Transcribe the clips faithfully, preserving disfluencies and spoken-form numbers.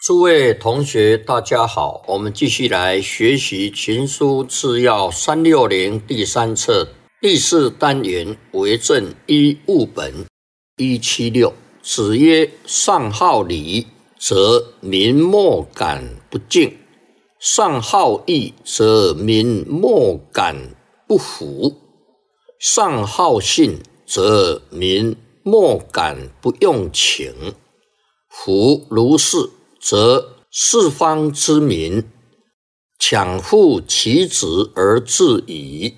诸位同学大家好，我们继续来学习群书治要三六零第三册第四单元为政一务本一七六。子曰：上好礼，则民莫敢不敬；上好义，则民莫敢不服；上好信，则民莫敢不用请。夫如是，则四方之民强护其子而治矣。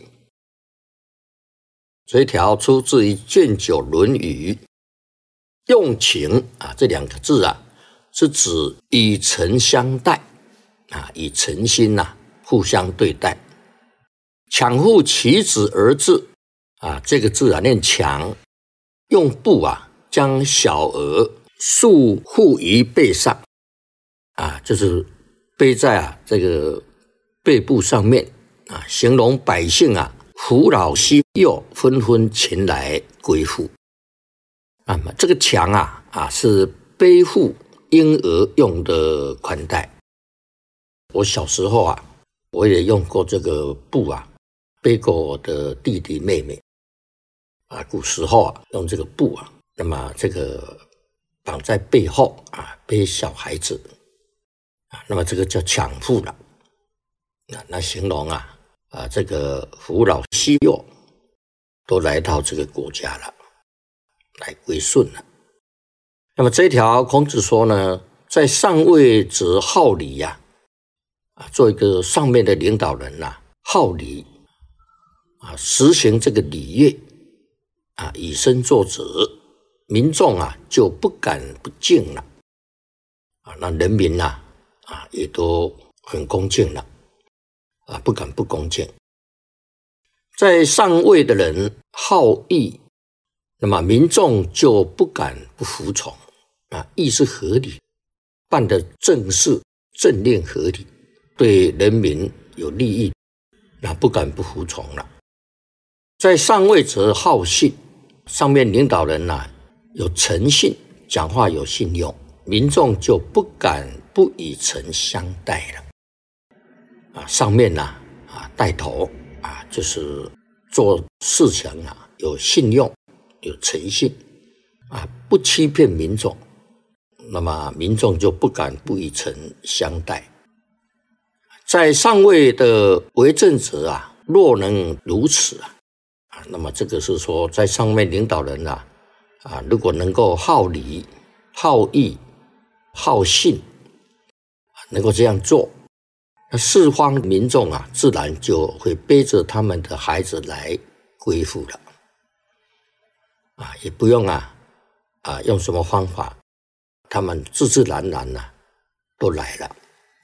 这一条出自于卷九《论语》。用情啊，这两个字啊，是指以诚相待啊，以诚心呐、啊、互相对待。强护其子而治啊，这个字啊念强，用布啊将小儿束缚于背上啊，就是背在啊这个背部上面啊，形容百姓啊扶老携幼，纷纷前来归附。那么这个强啊啊是背负婴儿用的宽带。我小时候啊，我也用过这个布啊，背过我的弟弟妹妹啊。古时候啊，用这个布啊，那么这个绑在背后啊，背小孩子啊，那么这个叫强妇了。那那形容啊啊这个扶老携幼都来到这个国家了。来归顺了。那么这一条孔子说呢，在上位则好礼呀、啊，做一个上面的领导人呐、啊，好礼啊，实行这个礼乐啊，以身作则，民众啊就不敢不敬了啊，那人民呐 啊, 啊也都很恭敬了啊，不敢不恭敬。在上位的人好义。那么民众就不敢不服从啊，义是合理，办的正事政令合理，对人民有利益，那不敢不服从了。在上位则好信，上面领导人啊有诚信，讲话有信用，民众就不敢不以诚相待了。啊，上面啊啊带头啊，就是做事情啊有信用。有诚信啊，不欺骗民众，那么民众就不敢不以诚相待。在上位的为政者啊，若能如此啊，啊，那么这个是说，在上面领导人啊，啊，如果能够好礼、好义、好信，能够这样做，那四方民众啊，自然就会背着他们的孩子来归附了。啊，也不用啊，啊，用什么方法，他们自自然然呐、啊、都来了，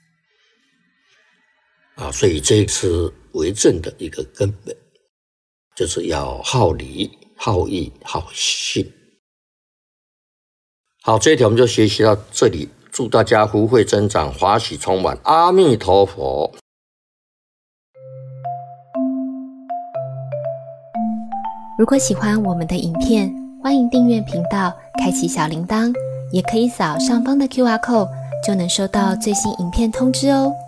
啊，所以这是为政的一个根本，就是要好礼、好义、好信。好，这一条我们就学习到这里，祝大家福慧增长，华喜充满，阿弥陀佛。 如果喜欢我们的影片，欢迎订阅频道，开启小铃铛，也可以扫上方的 Q R code， 就能收到最新影片通知哦。